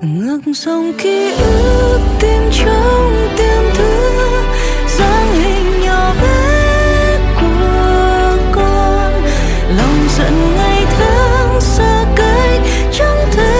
ngược dòng ký ức tìm trong tiềm thức dáng hình nhỏ bé của con. Lòng giận ngày tháng xa cách chẳng thể